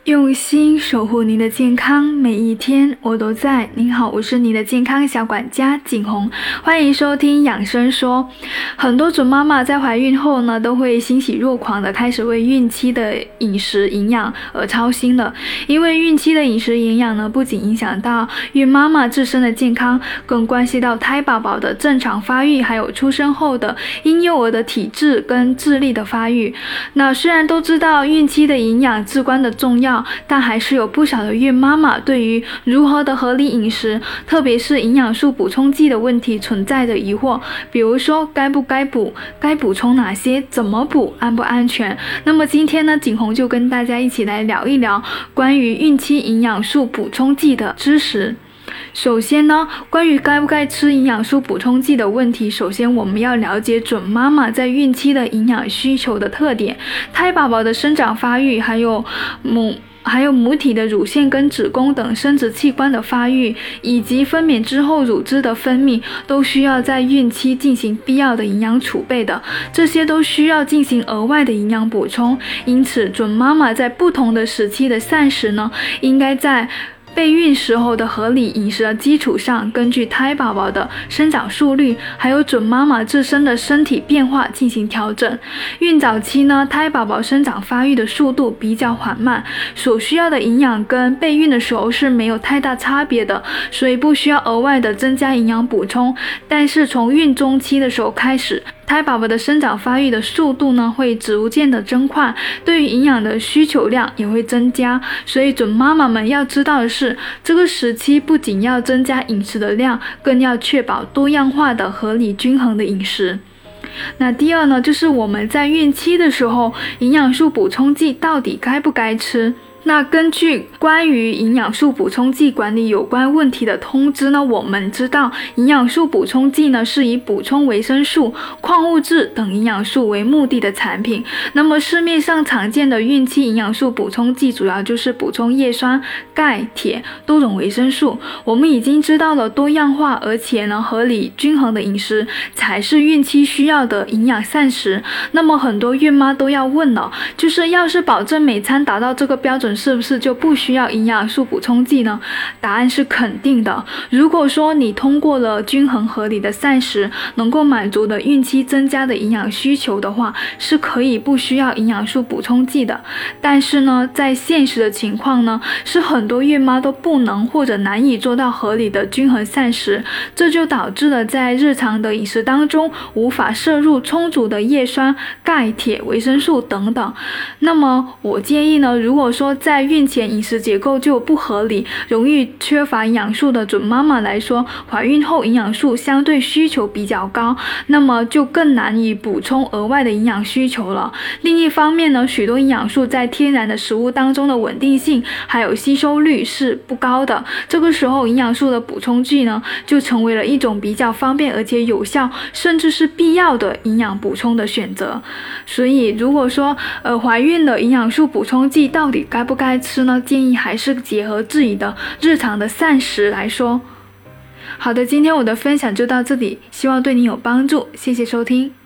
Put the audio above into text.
用心守护您的健康，每一天我都在。您好，我是您的健康小管家景红，欢迎收听养生说。很多准妈妈在怀孕后呢，都会欣喜若狂的开始为孕期的饮食营养而操心了。因为孕期的饮食营养呢，不仅影响到孕妈妈自身的健康，更关系到胎宝宝的正常发育，还有出生后的婴幼儿的体质跟智力的发育。那虽然都知道孕期的营养至关的重要，但还是有不少的孕妈妈对于如何的合理饮食，特别是营养素补充剂的问题存在着疑惑，比如说该不该补，该补充哪些，怎么补，安不安全。那么今天呢，景红就跟大家一起来聊一聊关于孕期营养素补充剂的知识。首先呢，关于该不该吃营养素补充剂的问题，首先我们要了解准妈妈在孕期的营养需求的特点，胎宝宝的生长发育，还有母体的乳腺跟子宫等生殖器官的发育，以及分娩之后乳汁的分泌，都需要在孕期进行必要的营养储备的，这些都需要进行额外的营养补充。因此准妈妈在不同的时期的膳食呢，应该在备孕时候的合理饮食的基础上，根据胎宝宝的生长速率，还有准妈妈自身的身体变化进行调整。孕早期呢，胎宝宝生长发育的速度比较缓慢，所需要的营养跟备孕的时候是没有太大差别的，所以不需要额外的增加营养补充。但是从孕中期的时候开始，胎宝宝的生长发育的速度呢，会逐渐的增快，对于营养的需求量也会增加，所以准妈妈们要知道的是，这个时期不仅要增加饮食的量，更要确保多样化的合理均衡的饮食。那第二呢，就是我们在孕期的时候，营养素补充剂到底该不该吃？那根据关于营养素补充剂管理有关问题的通知呢，我们知道营养素补充剂呢是以补充维生素、矿物质等营养素为目的的产品。那么市面上常见的孕期营养素补充剂主要就是补充叶酸、钙、铁多种维生素。我们已经知道了多样化而且呢合理均衡的饮食才是孕期需要的营养膳食。那么很多孕妈都要问了，就是要是保证每餐达到这个标准，是不是就不需要营养素补充剂呢？答案是肯定的。如果说你通过了均衡合理的膳食，能够满足的孕期增加的营养需求的话，是可以不需要营养素补充剂的。但是呢，在现实的情况呢，是很多孕妈都不能或者难以做到合理的均衡膳食，这就导致了在日常的饮食当中无法摄入充足的叶酸、钙、铁、维生素等等。那么我建议呢，如果说在孕前饮食结构就不合理，容易缺乏营养素的准妈妈来说，怀孕后营养素相对需求比较高，那么就更难以补充额外的营养需求了。另一方面呢，许多营养素在天然的食物当中的稳定性还有吸收率是不高的，这个时候营养素的补充剂呢，就成为了一种比较方便而且有效，甚至是必要的营养补充的选择。所以如果说怀孕的营养素补充剂到底该不该吃呢？建议还是结合自己的日常的膳食来说。好的，今天我的分享就到这里，希望对你有帮助，谢谢收听。